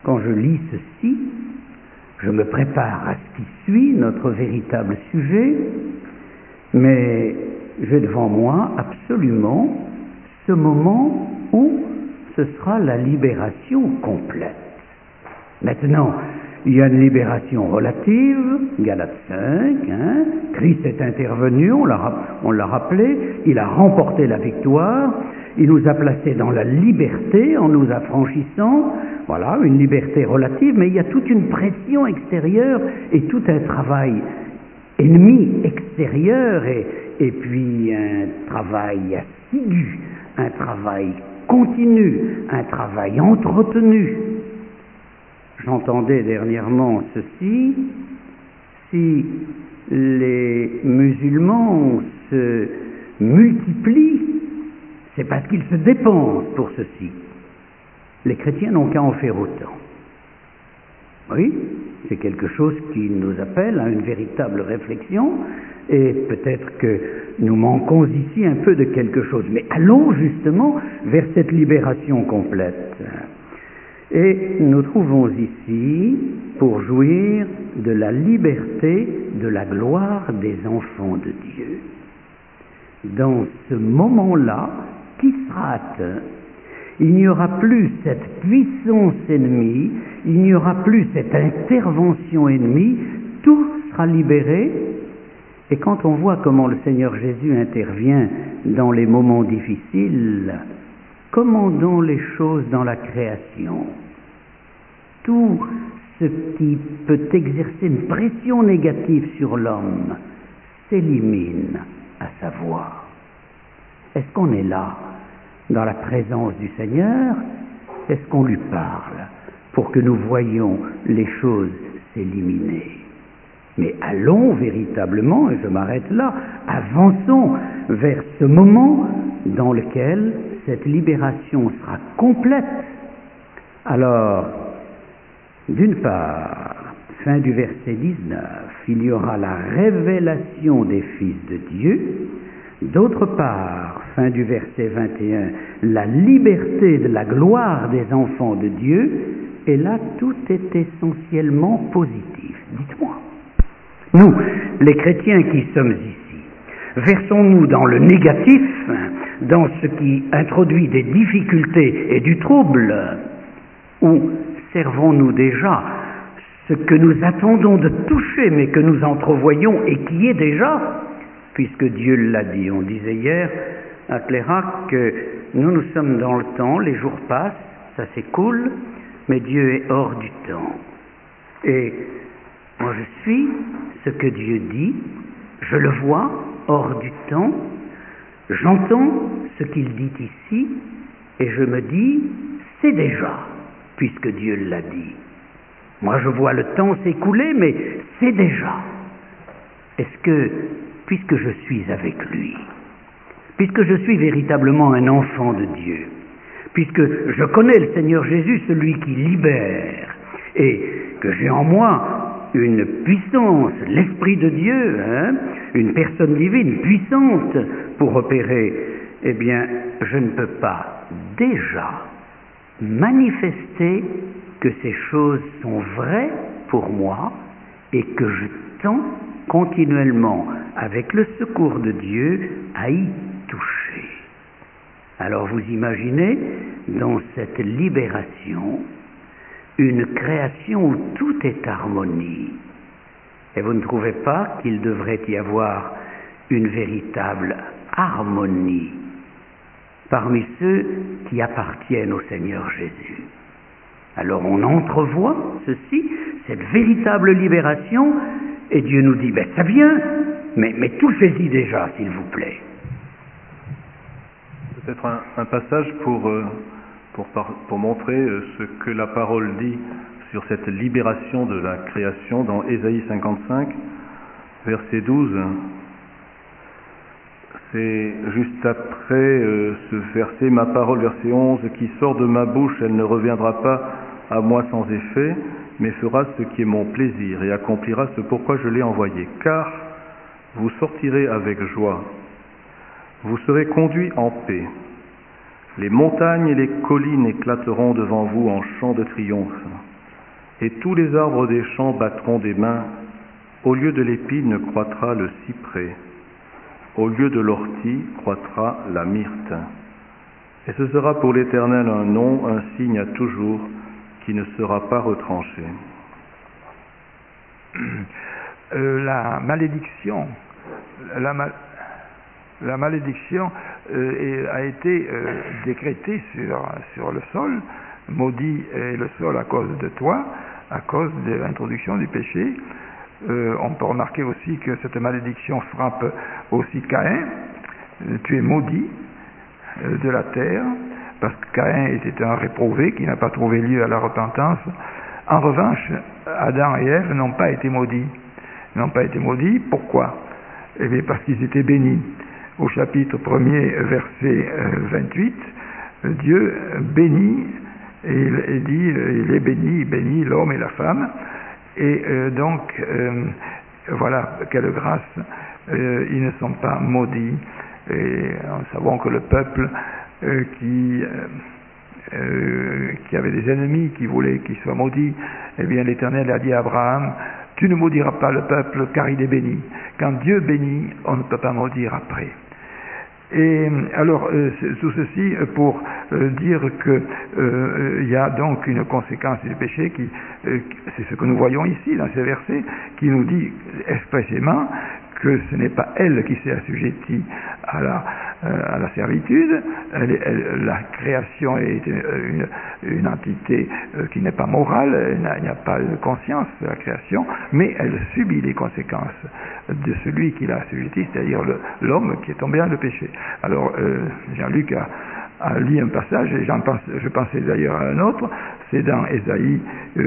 quand je lis ceci, je me prépare à ce qui suit, notre véritable sujet, mais j'ai devant moi absolument ce moment où ce sera la libération complète. Maintenant, il y a une libération relative, Galates 5, Christ est intervenu, on l'a rappelé, il a remporté la victoire, il nous a placés dans la liberté en nous affranchissant, voilà, une liberté relative, mais il y a toute une pression extérieure et tout un travail ennemi extérieur et puis un travail assidu, un travail continu, un travail entretenu. J'entendais dernièrement ceci, si les musulmans se multiplient, c'est parce qu'ils se dépensent pour ceci. Les chrétiens n'ont qu'à en faire autant. Oui, c'est quelque chose qui nous appelle à une véritable réflexion, et peut-être que nous manquons ici un peu de quelque chose. Mais allons justement vers cette libération complète. Et nous trouvons ici, pour jouir de la liberté, de la gloire des enfants de Dieu. Dans ce moment-là, qui sera atteint, il n'y aura plus cette puissance ennemie, il n'y aura plus cette intervention ennemie, tout sera libéré. Et quand on voit comment le Seigneur Jésus intervient dans les moments difficiles, commandons les choses dans la création. Tout ce qui peut exercer une pression négative sur l'homme s'élimine à sa voix. Est-ce qu'on est là, dans la présence du Seigneur? Est-ce qu'on lui parle pour que nous voyions les choses s'éliminer? Mais allons véritablement, et je m'arrête là, avançons vers ce moment dans lequel cette libération sera complète. Alors, d'une part, fin du verset 19, il y aura la révélation des fils de Dieu. D'autre part, fin du verset 21, la liberté de la gloire des enfants de Dieu. Et là, tout est essentiellement positif. Dites-moi. Nous, les chrétiens qui sommes ici, versons-nous dans le négatif, dans ce qui introduit des difficultés et du trouble, ou servons-nous déjà ce que nous attendons de toucher, mais que nous entrevoyons et qui est déjà, puisque Dieu l'a dit. On disait hier à Clérac que nous sommes dans le temps, les jours passent, ça s'écoule, mais Dieu est hors du temps. Et moi je suis ce que Dieu dit, je le vois hors du temps, j'entends ce qu'il dit ici, et je me dis, c'est déjà, puisque Dieu l'a dit. Moi je vois le temps s'écouler, mais c'est déjà. Est-ce que, puisque je suis avec lui, puisque je suis véritablement un enfant de Dieu, puisque je connais le Seigneur Jésus, celui qui libère, et que j'ai en moi une puissance, l'Esprit de Dieu, une personne divine puissante pour opérer, eh bien, je ne peux pas déjà manifester que ces choses sont vraies pour moi et que je tends continuellement, avec le secours de Dieu, à y toucher. Alors vous imaginez, dans cette libération, une création où tout est harmonie. Et vous ne trouvez pas qu'il devrait y avoir une véritable harmonie parmi ceux qui appartiennent au Seigneur Jésus? Alors on entrevoit ceci, cette véritable libération, et Dieu nous dit, ça vient, mais touchez-y déjà, s'il vous plaît. Peut-être un passage pour montrer ce que la parole dit sur cette libération de la création dans Ésaïe 55, verset 12. C'est juste après ce verset, ma parole, verset 11, qui sort de ma bouche, elle ne reviendra pas à moi sans effet, mais fera ce qui est mon plaisir et accomplira ce pourquoi je l'ai envoyé. Car vous sortirez avec joie, vous serez conduits en paix. Les montagnes et les collines éclateront devant vous en chants de triomphe. Et tous les arbres des champs battront des mains. Au lieu de l'épine croîtra le cyprès. Au lieu de l'ortie croîtra la myrte. Et ce sera pour l'Éternel un nom, un signe à toujours, qui ne sera pas retranché. La malédiction a été décrétée sur le sol. Maudit est le sol à cause de toi, à cause de l'introduction du péché. On peut remarquer aussi que cette malédiction frappe aussi Caïn. Tu es maudit de la terre, parce que Caïn était un réprouvé qui n'a pas trouvé lieu à la repentance. En revanche, Adam et Ève n'ont pas été maudits. Ils n'ont pas été maudits, pourquoi? Eh bien, parce qu'ils étaient bénis. Au chapitre 1er, verset 28, Dieu bénit, et il dit, il est béni, il bénit l'homme et la femme. Et donc, voilà, quelle grâce, ils ne sont pas maudits. Et nous savons que le peuple qui avait des ennemis qui voulaient qu'il soit maudit, eh bien l'Éternel a dit à Abraham, tu ne maudiras pas le peuple car il est béni. Quand Dieu bénit, on ne peut pas maudire après. Et alors, tout ceci pour dire que il y a donc une conséquence du péché qui, c'est ce que nous voyons ici dans ces versets, qui nous dit expressément que ce n'est pas elle qui s'est assujettie à la servitude. La création est une entité qui n'est pas morale, il n'y a pas de conscience de la création, mais elle subit les conséquences de celui qui l'a assujettie, c'est-à-dire l'homme qui est tombé dans le péché. Alors, Jean-Luc a lu un passage, et je pensais d'ailleurs à un autre, c'est dans Ésaïe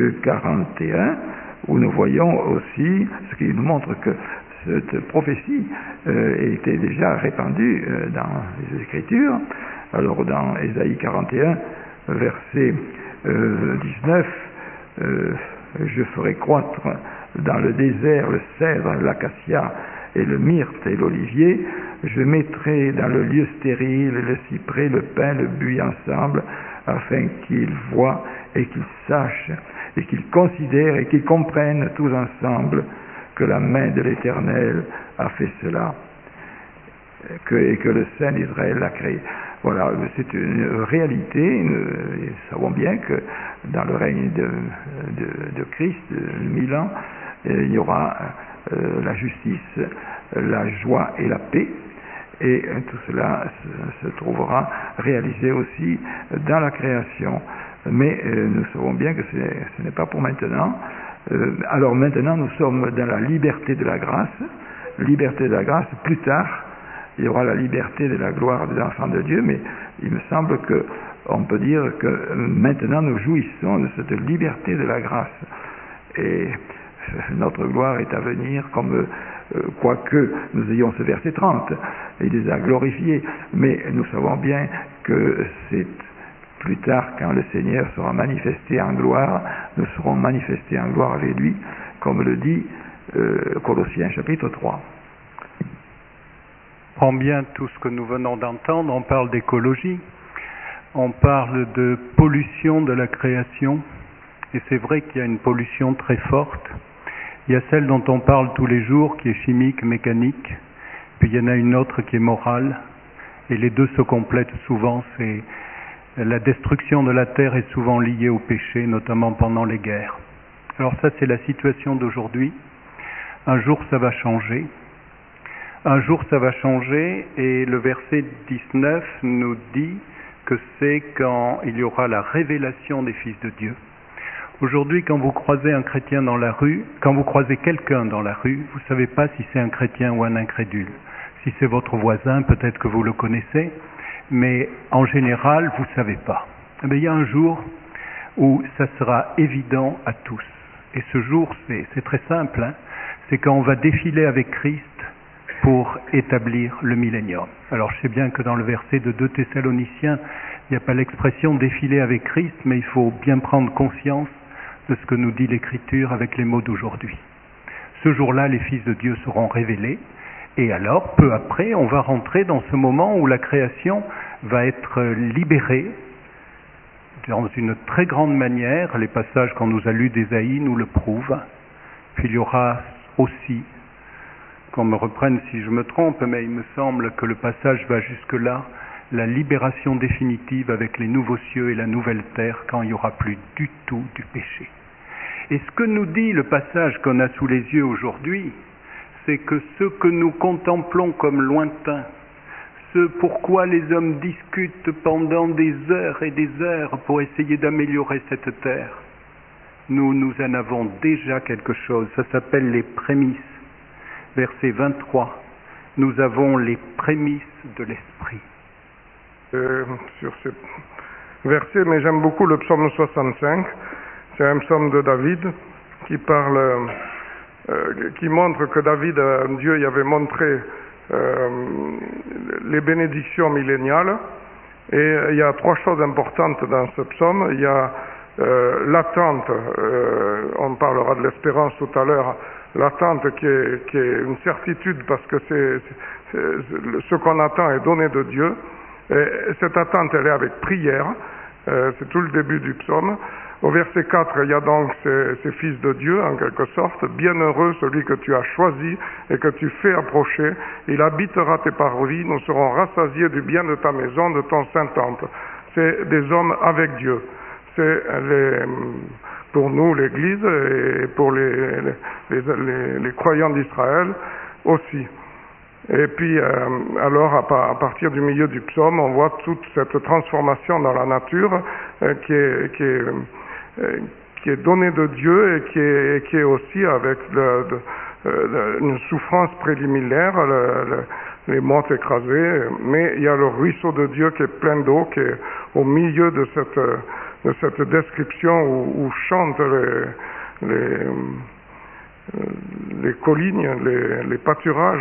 41, où nous voyons aussi, ce qui nous montre que cette prophétie était déjà répandue dans les Écritures. Alors dans Ésaïe 41, verset 19, je ferai croître dans le désert le cèdre, l'acacia et le myrte et l'olivier, je mettrai dans le lieu stérile le cyprès, le pin, le buis ensemble, afin qu'ils voient et qu'ils sachent et qu'ils considèrent et qu'ils comprennent tous ensemble que la main de l'Éternel a fait cela, et que le Saint d'Israël l'a créé. Voilà, c'est une réalité. Nous savons bien que dans le règne de Christ, 1000 ans, il y aura la justice, la joie et la paix, et tout cela se trouvera réalisé aussi dans la création. Mais nous savons bien que ce n'est pas pour maintenant. Alors maintenant, nous sommes dans la liberté de la grâce. Liberté de la grâce, plus tard, il y aura la liberté de la gloire des enfants de Dieu, mais il me semble qu'on peut dire que maintenant nous jouissons de cette liberté de la grâce. Et notre gloire est à venir, comme quoique nous ayons ce verset 30, il les a glorifiés, mais nous savons bien que c'est plus tard, quand le Seigneur sera manifesté en gloire, nous serons manifestés en gloire avec lui, comme le dit Colossiens chapitre 3. Prends bien tout ce que nous venons d'entendre, on parle d'écologie, on parle de pollution de la création, et c'est vrai qu'il y a une pollution très forte. Il y a celle dont on parle tous les jours, qui est chimique, mécanique, puis il y en a une autre qui est morale, et les deux se complètent souvent. C'est la destruction de la terre est souvent liée au péché, notamment pendant les guerres. Alors ça, c'est la situation d'aujourd'hui. Un jour, ça va changer. Un jour, ça va changer, et le verset 19 nous dit que c'est quand il y aura la révélation des fils de Dieu. Aujourd'hui, quand vous croisez un chrétien dans la rue, quand vous croisez quelqu'un dans la rue, vous ne savez pas si c'est un chrétien ou un incrédule. Si c'est votre voisin, peut-être que vous le connaissez, mais en général, vous ne savez pas. Mais il y a un jour où ça sera évident à tous. Et ce jour, c'est très simple, hein, c'est quand on va défiler avec Christ pour établir le millénium. Alors je sais bien que dans le verset de 2 Thessaloniciens, il n'y a pas l'expression défiler avec Christ, mais il faut bien prendre conscience de ce que nous dit l'Écriture avec les mots d'aujourd'hui. Ce jour-là, les fils de Dieu seront révélés, et alors, peu après, on va rentrer dans ce moment où la création va être libérée dans une très grande manière. Les passages qu'on nous a lus d'Ésaïe nous le prouvent. Puis il y aura aussi, qu'on me reprenne si je me trompe, mais il me semble que le passage va jusque-là, la libération définitive avec les nouveaux cieux et la nouvelle terre, quand il n'y aura plus du tout du péché. Et ce que nous dit le passage qu'on a sous les yeux aujourd'hui, c'est que ce que nous contemplons comme lointain, ce pourquoi les hommes discutent pendant des heures et des heures pour essayer d'améliorer cette terre, nous en avons déjà quelque chose. Ça s'appelle les prémices. Verset 23. Nous avons les prémices de l'Esprit. Sur ces versets, mais j'aime beaucoup le psaume 65. C'est un psaume de David qui parle, qui montre que David, Dieu y avait montré les bénédictions milléniales. Et il y a trois choses importantes dans ce psaume. Il y a l'attente, on parlera de l'espérance tout à l'heure, l'attente qui est une certitude parce que ce qu'on attend est donné de Dieu. Et cette attente, elle est avec prière, c'est tout le début du psaume. Au verset 4, il y a donc ces fils de Dieu, en quelque sorte. Bienheureux celui que tu as choisi et que tu fais approcher. Il habitera tes parvis, nous serons rassasiés du bien de ta maison, de ton saint temple. C'est des hommes avec Dieu. C'est pour nous, l'Église, et pour les croyants d'Israël aussi. Et puis, alors, à partir du milieu du psaume, on voit toute cette transformation dans la nature qui est donnée de Dieu et qui est aussi avec une souffrance préliminaire, les mottes écrasées. Mais il y a le ruisseau de Dieu qui est plein d'eau, qui est au milieu de cette description où chantent les collines, les pâturages.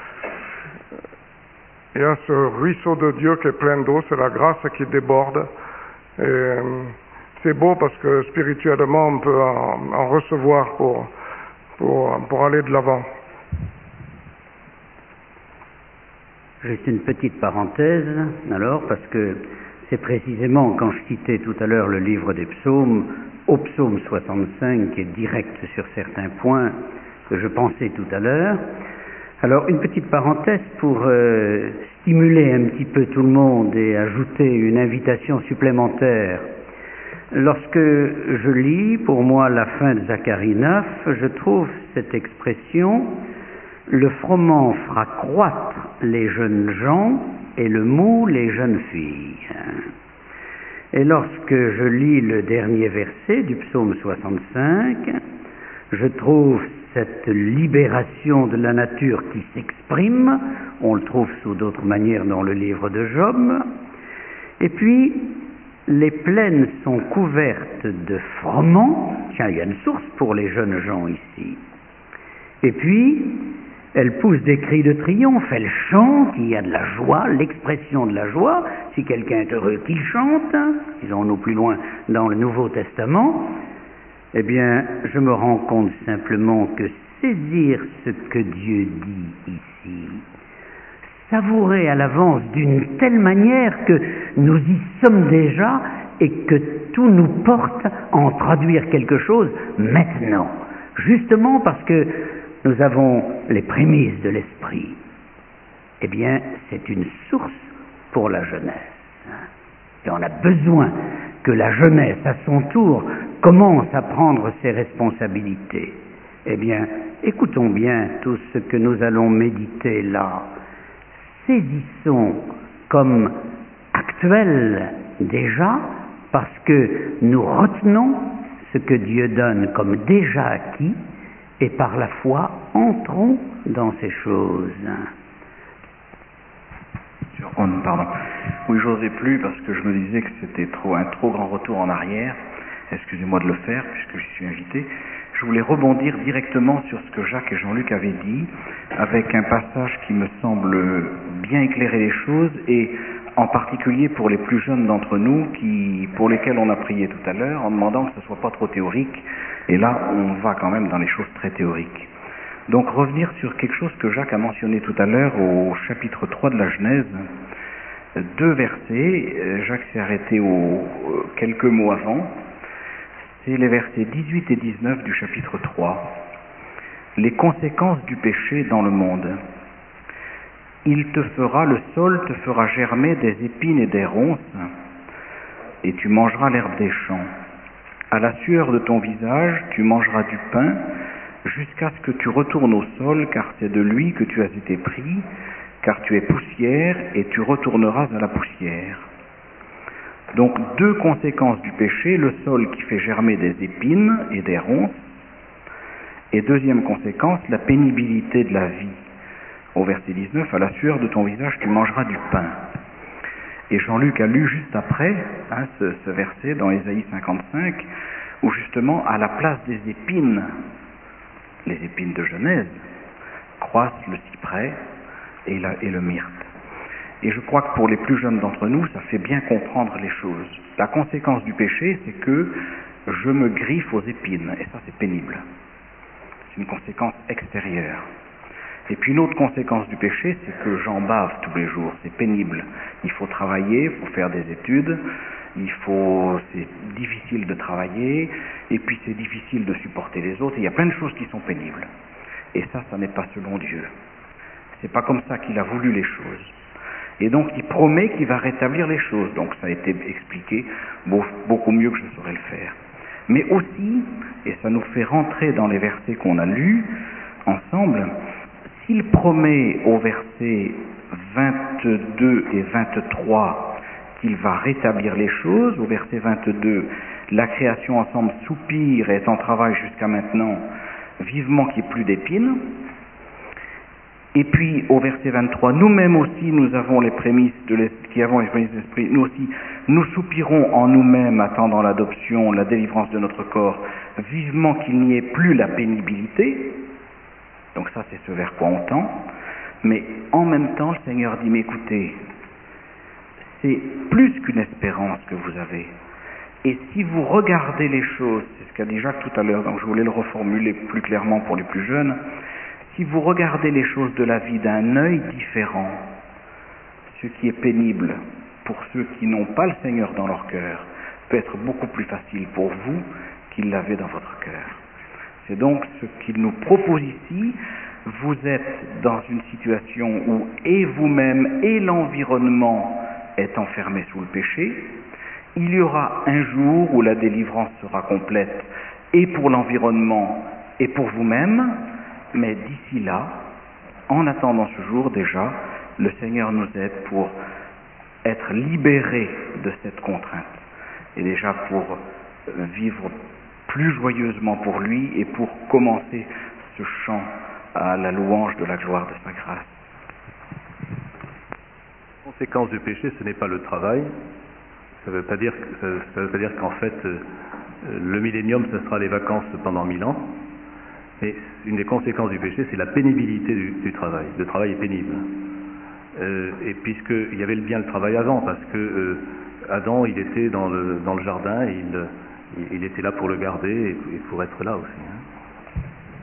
Il y a ce ruisseau de Dieu qui est plein d'eau, c'est la grâce qui déborde. Et c'est beau parce que spirituellement on peut en recevoir pour aller de l'avant. Juste une petite parenthèse, alors, parce que c'est précisément quand je citais tout à l'heure le livre des psaumes, au psaume 65, qui est direct sur certains points que je pensais tout à l'heure. Alors, une petite parenthèse pour stimuler un petit peu tout le monde et ajouter une invitation supplémentaire. Lorsque je lis, pour moi, la fin de Zacharie 9, je trouve cette expression « Le froment fera croître les jeunes gens et le mou les jeunes filles ». Et lorsque je lis le dernier verset du psaume 65, je trouve cette libération de la nature qui s'exprime, on le trouve sous d'autres manières dans le livre de Job, et puis les plaines sont couvertes de froment, tiens, il y a une source pour les jeunes gens ici, et puis elles poussent des cris de triomphe, elles chantent, il y a de la joie, l'expression de la joie, si quelqu'un est heureux qu'il chante, disons-nous plus loin dans le Nouveau Testament. Eh bien, je me rends compte simplement que saisir ce que Dieu dit ici, savourer à l'avance d'une telle manière que nous y sommes déjà et que tout nous porte à en traduire quelque chose maintenant, justement parce que nous avons les prémices de l'Esprit. Eh bien, c'est une source pour la jeunesse. Et on a besoin que la jeunesse, à son tour, commence à prendre ses responsabilités. Eh bien, écoutons bien tout ce que nous allons méditer là. Saisissons comme actuel déjà, parce que nous retenons ce que Dieu donne comme déjà acquis, et par la foi, entrons dans ces choses. Pardon. Oui, j'osais plus parce que je me disais que c'était un trop grand retour en arrière. Excusez-moi de le faire puisque je suis invité. Je voulais rebondir directement sur ce que Jacques et Jean-Luc avaient dit, avec un passage qui me semble bien éclairer les choses, et en particulier pour les plus jeunes d'entre nous, pour lesquels on a prié tout à l'heure, en demandant que ce ne soit pas trop théorique. Et là, on va quand même dans les choses très théoriques. Donc revenir sur quelque chose que Jacques a mentionné tout à l'heure au chapitre 3 de la Genèse, 2 versets. Jacques s'est arrêté aux quelques mots avant. C'est les versets 18 et 19 du chapitre 3. Les conséquences du péché dans le monde. Le sol te fera germer des épines et des ronces, et tu mangeras l'herbe des champs. À la sueur de ton visage, tu mangeras du pain, jusqu'à ce que tu retournes au sol, car c'est de lui que tu as été pris, car tu es poussière, et tu retourneras à la poussière. Donc 2 conséquences du péché, le sol qui fait germer des épines et des ronces, et deuxième conséquence, la pénibilité de la vie. Au verset 19, à la sueur de ton visage, tu mangeras du pain. Et Jean-Luc a lu juste après ce verset dans Ésaïe 55, où justement, à la place des épines, les épines de Genèse, croissent le cyprès et le myrte. Et je crois que pour les plus jeunes d'entre nous, ça fait bien comprendre les choses. La conséquence du péché, c'est que je me griffe aux épines, et ça c'est pénible. C'est une conséquence extérieure. Et puis une autre conséquence du péché, c'est que j'en bave tous les jours, c'est pénible. Il faut travailler, il faut faire des études, c'est difficile de travailler, et puis c'est difficile de supporter les autres, et il y a plein de choses qui sont pénibles. Et ça n'est pas selon Dieu. C'est pas comme ça qu'il a voulu les choses. Et donc il promet qu'il va rétablir les choses. Donc ça a été expliqué beaucoup mieux que je saurais le faire. Mais aussi, et ça nous fait rentrer dans les versets qu'on a lus ensemble, s'il promet au verset 22 et 23 qu'il va rétablir les choses, au verset 22, la création ensemble soupire et est en travail jusqu'à maintenant, vivement qu'il n'y ait plus d'épines. Et puis au verset 23, nous-mêmes aussi nous avons les prémices de l'esprit, nous aussi nous soupirons en nous-mêmes attendant l'adoption, la délivrance de notre corps, vivement qu'il n'y ait plus la pénibilité. Donc ça c'est ce vers quoi on tend. Mais en même temps le Seigneur dit, mais écoutez, c'est plus qu'une espérance que vous avez. Et si vous regardez les choses, c'est ce qu'a dit Jacques tout à l'heure, donc je voulais le reformuler plus clairement pour les plus jeunes, si vous regardez les choses de la vie d'un œil différent, ce qui est pénible pour ceux qui n'ont pas le Seigneur dans leur cœur, peut être beaucoup plus facile pour vous qu'il l'avait dans votre cœur. C'est donc ce qu'il nous propose ici. Vous êtes dans une situation où et vous-même et l'environnement est enfermé sous le péché. Il y aura un jour où la délivrance sera complète et pour l'environnement et pour vous-même. Mais d'ici là, en attendant ce jour déjà, le Seigneur nous aide pour être libérés de cette contrainte et déjà pour vivre plus joyeusement pour lui et pour commencer ce chant à la louange de la gloire de sa grâce. La conséquence du péché, ce n'est pas le travail. Ça ne veut pas dire qu'en fait le millénium, ce sera les vacances pendant 1000 ans. Mais une des conséquences du péché, c'est la pénibilité du travail. Le travail est pénible. Et puisqu'il y avait bien le travail avant, parce que Adam, il était dans le jardin, et il était là pour le garder et pour être là aussi.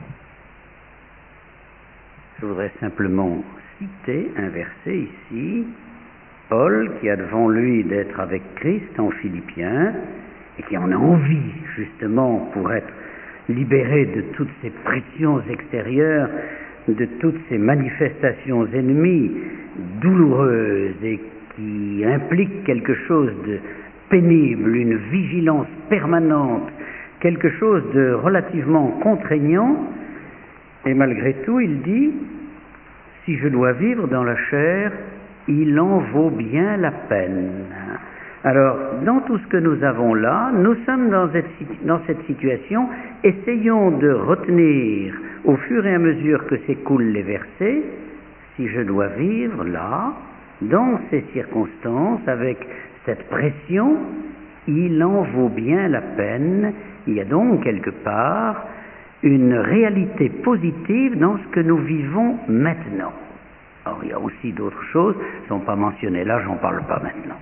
Je voudrais simplement citer un verset ici. Paul, qui a devant lui d'être avec Christ en Philippiens, et qui en a envie justement pour être libéré de toutes ces pressions extérieures, de toutes ces manifestations ennemies douloureuses et qui impliquent quelque chose de pénible, une vigilance permanente, quelque chose de relativement contraignant, et malgré tout il dit, si je dois vivre dans la chair, il en vaut bien la peine. Alors, dans tout ce que nous avons là, nous sommes dans cette situation, essayons de retenir au fur et à mesure que s'écoulent les versets, si je dois vivre là, dans ces circonstances, avec cette pression, il en vaut bien la peine. Il y a donc quelque part une réalité positive dans ce que nous vivons maintenant. Alors, il y a aussi d'autres choses, qui ne sont pas mentionnées là, j'en parle pas maintenant.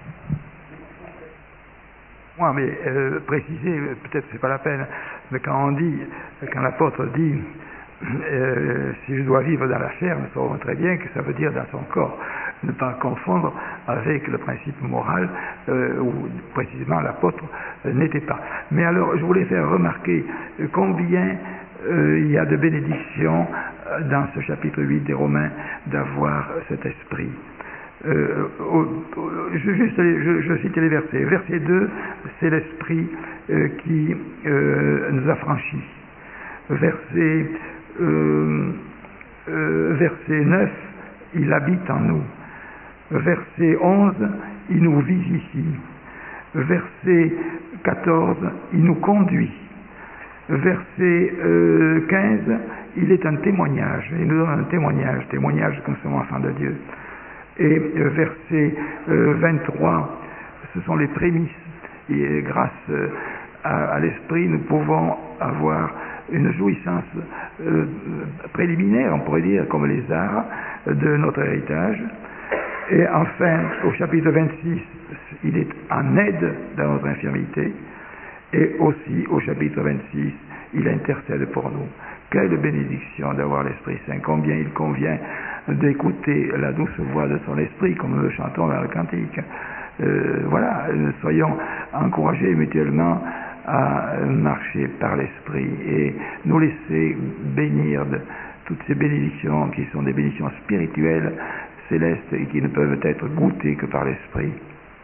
Moi, mais préciser, peut-être c'est pas la peine, mais quand l'apôtre dit si je dois vivre dans la chair, nous saurons très bien que ça veut dire dans son corps. ne pas confondre avec le principe moral où précisément l'apôtre n'était pas. Mais alors, je voulais faire remarquer combien il y a de bénédictions dans ce chapitre 8 des Romains d'avoir cet esprit. Je cite les versets. Verset 2, c'est l'esprit qui nous affranchit. Verset 9, il habite en nous. Verset 11, il nous visifie. Verset 14, il nous conduit. Verset 15, il est un témoignage. Il nous donne un témoignage que nous sommes enfants de Dieu. Et verset 23, ce sont les prémices. Et grâce à l'esprit, nous pouvons avoir une jouissance préliminaire, on pourrait dire, comme les arts de notre héritage. Et enfin, au chapitre 26, il est en aide dans notre infirmité. Et aussi, au chapitre 26, il intercède pour nous. Quelle bénédiction d'avoir l'Esprit Saint. Combien il convient d'écouter la douce voix de son esprit, comme nous le chantons dans le cantique. Voilà, soyons encouragés mutuellement à marcher par l'esprit et nous laisser bénir de toutes ces bénédictions qui sont des bénédictions spirituelles, célestes et qui ne peuvent être goûtées que par l'esprit.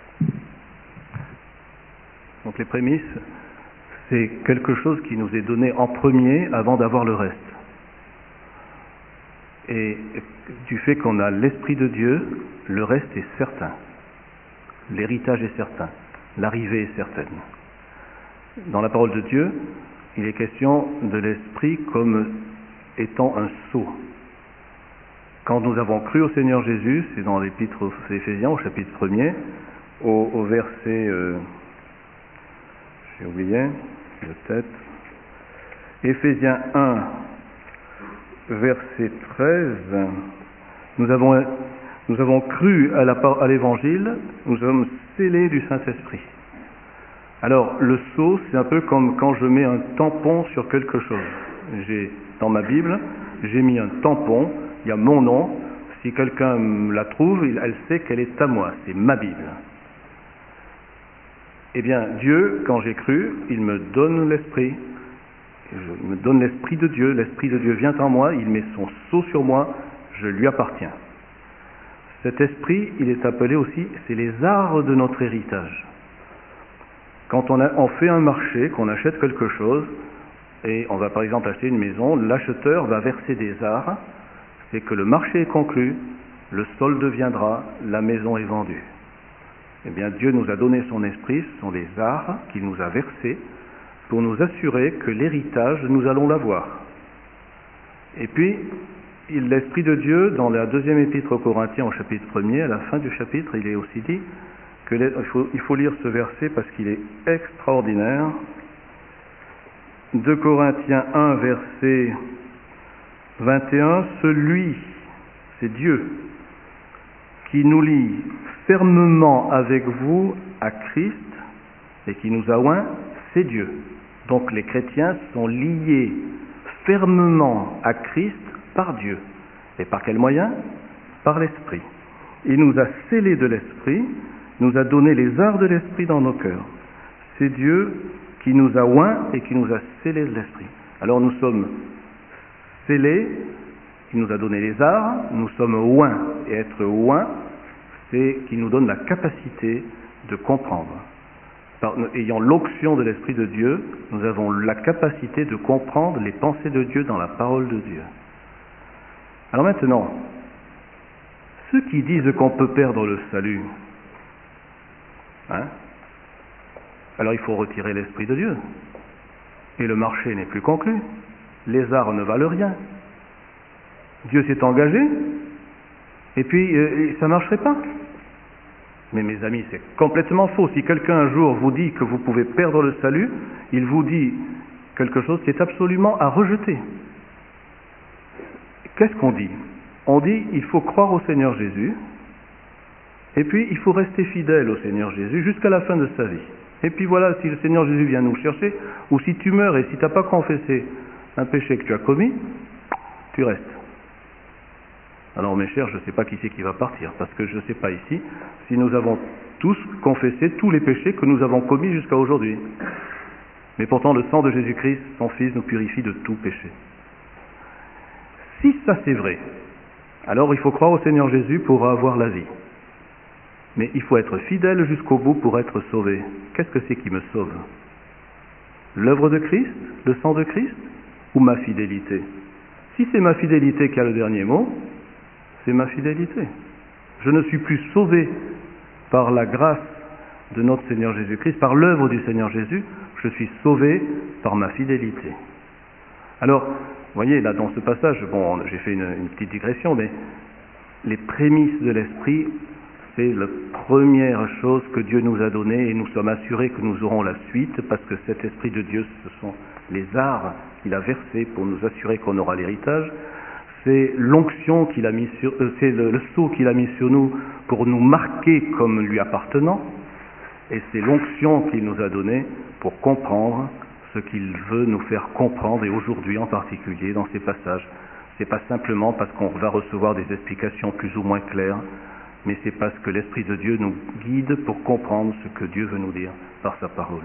Donc les prémices, c'est quelque chose qui nous est donné en premier avant d'avoir le reste. Et du fait qu'on a l'Esprit de Dieu, le reste est certain. L'héritage est certain. L'arrivée est certaine. Dans la parole de Dieu, il est question de l'Esprit comme étant un sceau. Quand nous avons cru au Seigneur Jésus, c'est dans l'épître aux Éphésiens, au chapitre 1er, au verset... j'ai oublié, de tête. Éphésiens 1, verset 13, nous avons cru à l'évangile, nous sommes scellés du Saint-Esprit. Alors, le sceau, c'est un peu comme quand je mets un tampon sur quelque chose. Dans ma Bible, j'ai mis un tampon, il y a mon nom, si quelqu'un la trouve, elle sait qu'elle est à moi, c'est ma Bible. Eh bien, Dieu, quand j'ai cru, il me donne l'Esprit. Il me donne l'Esprit de Dieu. L'Esprit de Dieu vient en moi, il met son sceau sur moi, je lui appartiens. Cet Esprit, il est appelé aussi, c'est les arts de notre héritage. Quand on fait un marché, qu'on achète quelque chose, et on va par exemple acheter une maison, l'acheteur va verser des arts, c'est que le marché est conclu, le solde viendra, la maison est vendue. Eh bien, Dieu nous a donné son esprit, ce sont les arts qu'il nous a versés pour nous assurer que l'héritage, nous allons l'avoir. Et puis, l'Esprit de Dieu, dans la deuxième épître aux Corinthiens, au chapitre 1er, à la fin du chapitre, il est aussi dit qu'il faut lire ce verset parce qu'il est extraordinaire. 2 Corinthiens 1, verset 21, celui, c'est Dieu, qui nous lie fermement avec vous à Christ et qui nous a oints, c'est Dieu. Donc les chrétiens sont liés fermement à Christ par Dieu. Et par quel moyen? Par l'Esprit. Il nous a scellés de l'Esprit, nous a donné les arts de l'Esprit dans nos cœurs. C'est Dieu qui nous a oints et qui nous a scellés de l'Esprit. Alors nous sommes scellés, il nous a donné les arts, nous sommes oints. Et être oints, c'est qu'il nous donne la capacité de comprendre. Ayant l'onction de l'Esprit de Dieu, nous avons la capacité de comprendre les pensées de Dieu dans la parole de Dieu. Alors maintenant, ceux qui disent qu'on peut perdre le salut, alors il faut retirer l'Esprit de Dieu. Et le marché n'est plus conclu. Les arts ne valent rien. Dieu s'est engagé, et puis ça ne marcherait pas. Mais mes amis, c'est complètement faux. Si quelqu'un un jour vous dit que vous pouvez perdre le salut, il vous dit quelque chose qui est absolument à rejeter. Qu'est-ce qu'on dit? On dit il faut croire au Seigneur Jésus, et puis il faut rester fidèle au Seigneur Jésus jusqu'à la fin de sa vie. Et puis voilà, si le Seigneur Jésus vient nous chercher, ou si tu meurs et si tu n'as pas confessé un péché que tu as commis, tu restes. Alors mes chers, je ne sais pas qui c'est qui va partir, parce que je ne sais pas ici si nous avons tous confessé tous les péchés que nous avons commis jusqu'à aujourd'hui. Mais pourtant le sang de Jésus-Christ, son Fils, nous purifie de tout péché. Si ça c'est vrai, alors il faut croire au Seigneur Jésus pour avoir la vie. Mais il faut être fidèle jusqu'au bout pour être sauvé. Qu'est-ce que c'est qui me sauve? L'œuvre de Christ, le sang de Christ, ou ma fidélité? Si c'est ma fidélité qui a le dernier mot, c'est ma fidélité. Je ne suis plus sauvé par la grâce de notre Seigneur Jésus-Christ, par l'œuvre du Seigneur Jésus, je suis sauvé par ma fidélité. Alors, vous voyez, là dans ce passage, bon, j'ai fait une petite digression, mais les prémices de l'Esprit, c'est la première chose que Dieu nous a donnée et nous sommes assurés que nous aurons la suite parce que cet Esprit de Dieu, ce sont les arts qu'il a versés pour nous assurer qu'on aura l'héritage. C'est l'onction qu'il a mis sur, c'est le sceau qu'il a mis sur nous pour nous marquer comme lui appartenant, et c'est l'onction qu'il nous a donnée pour comprendre ce qu'il veut nous faire comprendre, et aujourd'hui en particulier dans ces passages. C'est pas simplement parce qu'on va recevoir des explications plus ou moins claires, mais c'est parce que l'Esprit de Dieu nous guide pour comprendre ce que Dieu veut nous dire par sa parole.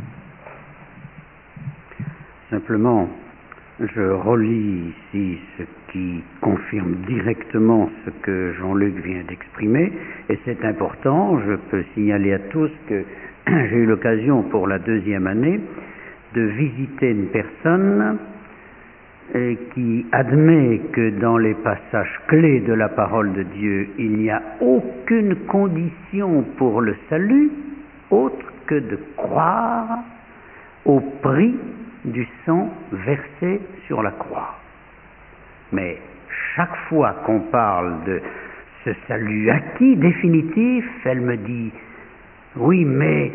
Simplement, je relis ici ce qui confirme directement ce que Jean-Luc vient d'exprimer, et c'est important. Je peux signaler à tous que j'ai eu l'occasion pour la 2e année de visiter une personne qui admet que dans les passages clés de la parole de Dieu, il n'y a aucune condition pour le salut autre que de croire au prix du sang versé sur la croix. Mais chaque fois qu'on parle de ce salut acquis, définitif, elle me dit « Oui, mais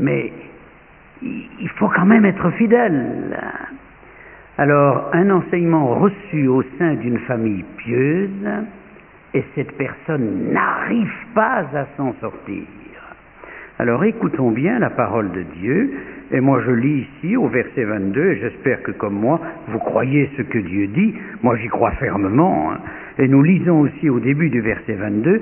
il faut quand même être fidèle ». Alors, un enseignement reçu au sein d'une famille pieuse, et cette personne n'arrive pas à s'en sortir. Alors, écoutons bien la parole de Dieu, et moi je lis ici au verset 22, et j'espère que comme moi, vous croyez ce que Dieu dit. Moi j'y crois fermement, hein. Et nous lisons aussi au début du verset 22,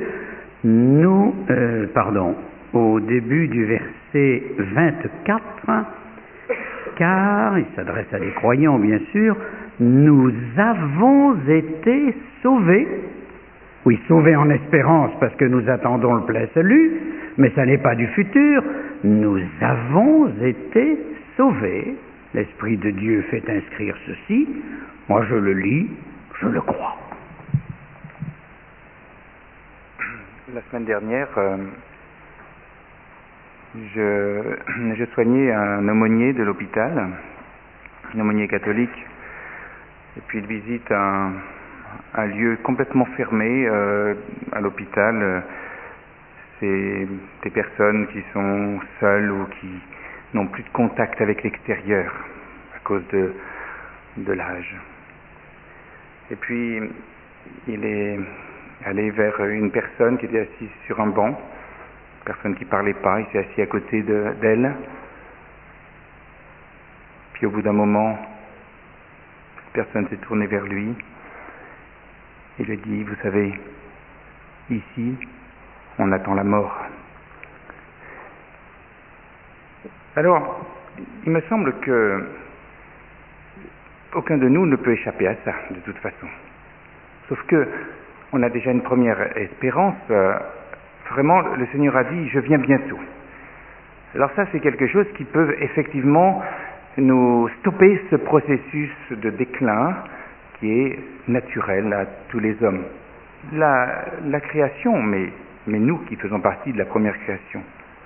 au début du verset 24, car, il s'adresse à des croyants bien sûr, nous avons été sauvés. Oui, sauvés en espérance parce que nous attendons le plein salut, mais ça n'est pas du futur. Nous avons été sauvés. L'Esprit de Dieu fait inscrire ceci. Moi je le lis, je le crois. La semaine dernière, je soignais un aumônier de l'hôpital, un aumônier catholique, et puis il visite un lieu complètement fermé à l'hôpital. C'est des personnes qui sont seules ou qui n'ont plus de contact avec l'extérieur à cause de l'âge. Et puis il est allé vers une personne qui était assise sur un banc, personne qui parlait pas, il s'est assis à côté d'elle. Puis au bout d'un moment, cette personne s'est tournée vers lui et lui a dit, vous savez, ici, on attend la mort. Alors, il me semble que aucun de nous ne peut échapper à ça, de toute façon. Sauf que on a déjà une première espérance. Vraiment, le Seigneur a dit, je viens bientôt. Alors ça, c'est quelque chose qui peut effectivement nous stopper ce processus de déclin qui est naturel à tous les hommes. La création, mais nous qui faisons partie de la première création.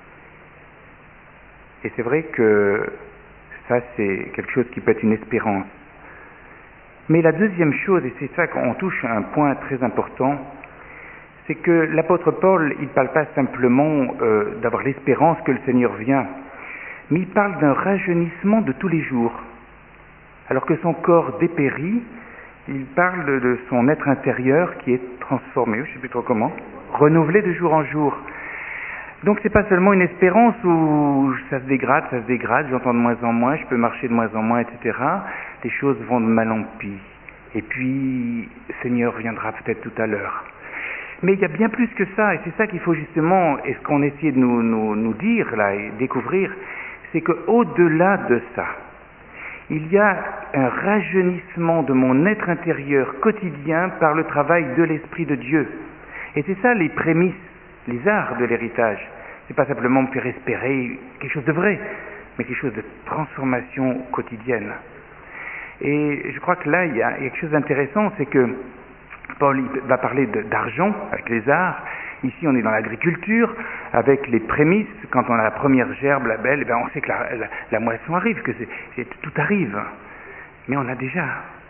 Et c'est vrai que ça, c'est quelque chose qui peut être une espérance. Mais la deuxième chose, et c'est ça qu'on touche à un point très important, c'est que l'apôtre Paul, il ne parle pas simplement d'avoir l'espérance que le Seigneur vient, mais il parle d'un rajeunissement de tous les jours. Alors que son corps dépérit, il parle de son être intérieur qui est transformé, je ne sais plus trop comment, renouvelé de jour en jour. Donc c'est pas seulement une espérance où ça se dégrade, j'entends de moins en moins, je peux marcher de moins en moins, etc. Les choses vont de mal en pis. Et puis, Seigneur viendra peut-être tout à l'heure. Mais il y a bien plus que ça, et c'est ça qu'il faut justement, et ce qu'on essaie de nous dire là, et découvrir, c'est qu'au-delà de ça, il y a un rajeunissement de mon être intérieur quotidien par le travail de l'Esprit de Dieu. Et c'est ça les prémices, les arts de l'héritage. C'est pas simplement me faire espérer quelque chose de vrai, mais quelque chose de transformation quotidienne. Et je crois que là, il y a quelque chose d'intéressant, c'est que Paul va parler d'argent avec les arts. Ici, on est dans l'agriculture, avec les prémices. Quand on a la première gerbe, la belle, on sait que la moisson arrive, que tout arrive. Mais on l'a déjà.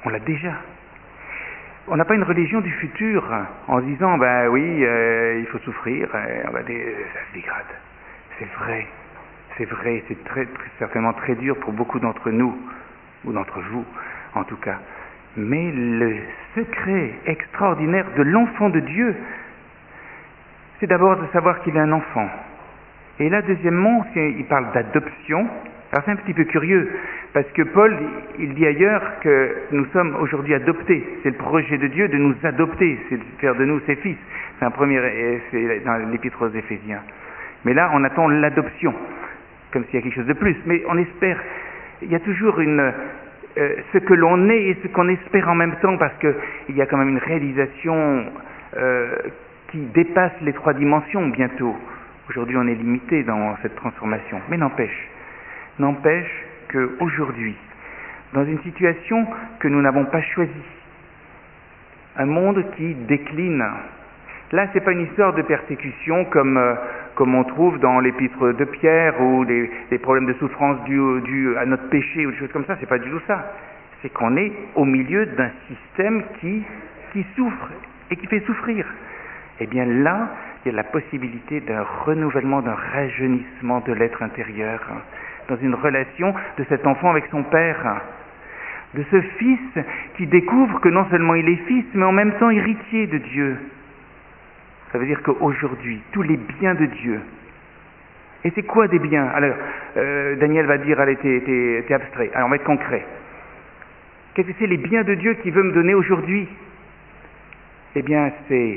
On n'a pas une religion du futur en se disant, il faut souffrir, ça se dégrade. C'est vrai, c'est très, très certainement très dur pour beaucoup d'entre nous, ou d'entre vous, en tout cas. Mais le secret extraordinaire de l'enfant de Dieu, c'est d'abord de savoir qu'il est un enfant. Et là, deuxièmement, il parle d'adoption. Alors c'est un petit peu curieux, parce que Paul, il dit ailleurs que nous sommes aujourd'hui adoptés. C'est le projet de Dieu de nous adopter, c'est de faire de nous ses fils. C'est dans l'Épître aux Éphésiens. Mais là, on attend l'adoption, comme s'il y a quelque chose de plus. Mais on espère, il y a toujours ce que l'on est et ce qu'on espère en même temps, parce qu'il y a quand même une réalisation qui dépasse les 3 dimensions bientôt. Aujourd'hui, on est limité dans cette transformation. Mais n'empêche qu'aujourd'hui, dans une situation que nous n'avons pas choisie, un monde qui décline. Là, c'est pas une histoire de persécution comme on trouve dans l'épître de Pierre, ou des problèmes de souffrance dus à notre péché ou des choses comme ça. C'est pas du tout ça. C'est qu'on est au milieu d'un système qui souffre et qui fait souffrir. Eh bien là, il y a la possibilité d'un renouvellement, d'un rajeunissement de l'être intérieur, dans une relation de cet enfant avec son père, de ce fils qui découvre que non seulement il est fils, mais en même temps héritier de Dieu. Ça veut dire qu'aujourd'hui, tous les biens de Dieu, et c'est quoi des biens? Alors, Daniel va dire, allez, t'es abstrait. Alors, on va être concret. Qu'est-ce que c'est les biens de Dieu qu'il veut me donner aujourd'hui? Eh bien, c'est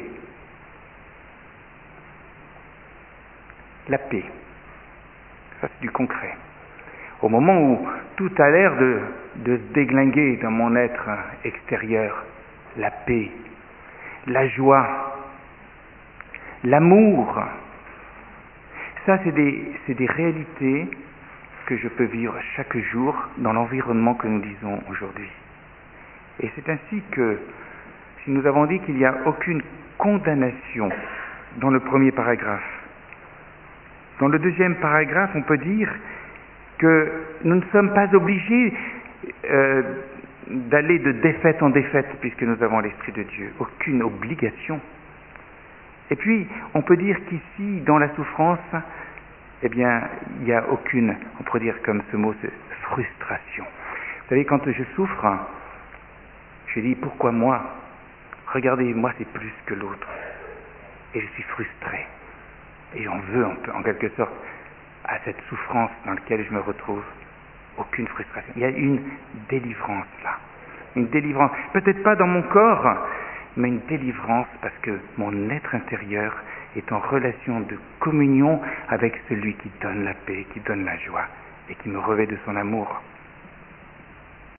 la paix. Ça, c'est du concret. Au moment où tout a l'air de se déglinguer dans mon être extérieur, la paix, la joie, l'amour, ça c'est des réalités que je peux vivre chaque jour dans l'environnement que nous disons aujourd'hui. Et c'est ainsi que, si nous avons dit qu'il n'y a aucune condamnation dans le premier paragraphe, dans le deuxième paragraphe, on peut dire que nous ne sommes pas obligés d'aller de défaite en défaite, puisque nous avons l'Esprit de Dieu. Aucune obligation. Et puis, on peut dire qu'ici, dans la souffrance, eh bien, il n'y a aucune, on pourrait dire comme ce mot, c'est frustration. Vous savez, quand je souffre, je dis, pourquoi moi? Regardez, moi c'est plus que l'autre. Et je suis frustré. Et j'en veux en quelque sorte à cette souffrance dans laquelle je me retrouve. Aucune frustration. Il y a une délivrance là. Une délivrance. Peut-être pas dans mon corps, mais une délivrance parce que mon être intérieur est en relation de communion avec celui qui donne la paix, qui donne la joie et qui me revêt de son amour.